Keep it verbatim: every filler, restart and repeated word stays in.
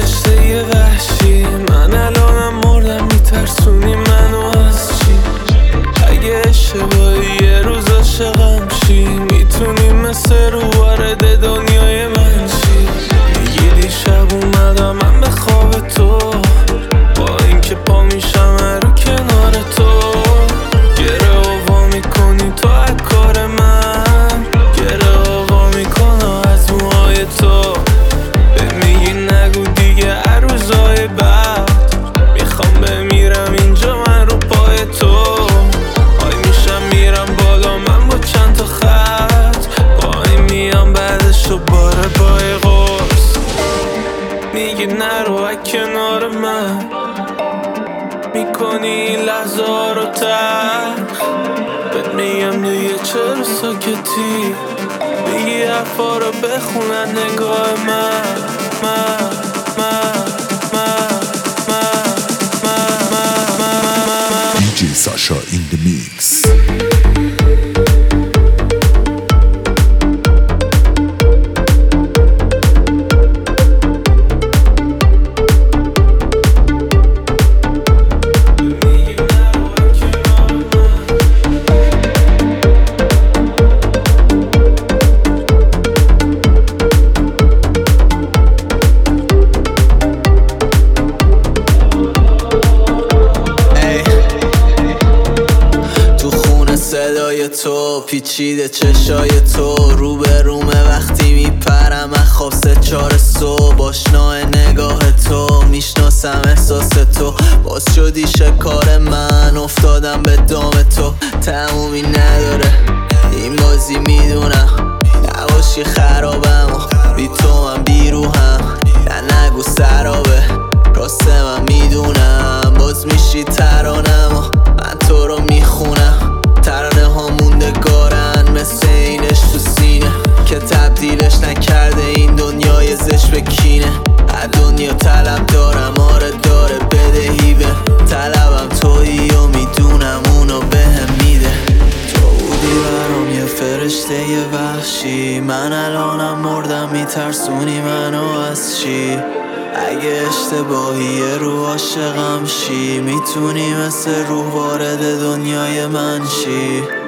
فرشته یه وحشی، من الانم مردم میترسونی منو از چی؟ اگه اشتباهی یه روز عاشقم شی، میتونی مثل رو وارد دنیای من شی. میگی دیشب اومدم من به خواب تو، با اینکه پا میشم رو کنار تو. گره آوا میکنی تو از کار من، گره آوا میکنم از موهای تو. به میگی نگو دیگه عروضای بعد، میخوام بمیرم اینجا من رو پای تو. آی میشم میرم بالا من با چند تا خط، پای میام بعدشو باره بای قرص. میگی نرو از کنار من، میکنی این لحظه ها رو تلخ. بهت میگم دیگه چرا ساکتی، میگی حرفا رو بخونن نگاه من. من من من من من من دی جی Sasha in the mix. صدای تو پیچیده چشای تو، رو به رومه وقتی میپرم از خواب سه چار صبح. آشناه نگاه تو، میشناسم احساس تو. باز شدی شکار من، افتادم به دام تو. تمومی نداره این بازی میدونم، نباشی خرابم و بی تو من بیروهم. نه نگو سرابه راست من میدونم، باز میشی ترانم و من تو رو میخونم. ترانه ها موندگارن مثل اینش تو سینه، که تبدیلش نکرده این دنیای زشت به کینه. از دنیا طلب دارم، آره داره بدهی به طلبم. تویی و میدونم اونو بهم میده. تو بودی برام یه فرشته یه وحشی، من الانم مردم میترسونی منو از چی؟ اگه اشتباهی رو عاشقم شی، میتونی مثل روح وارد دنیای من شی.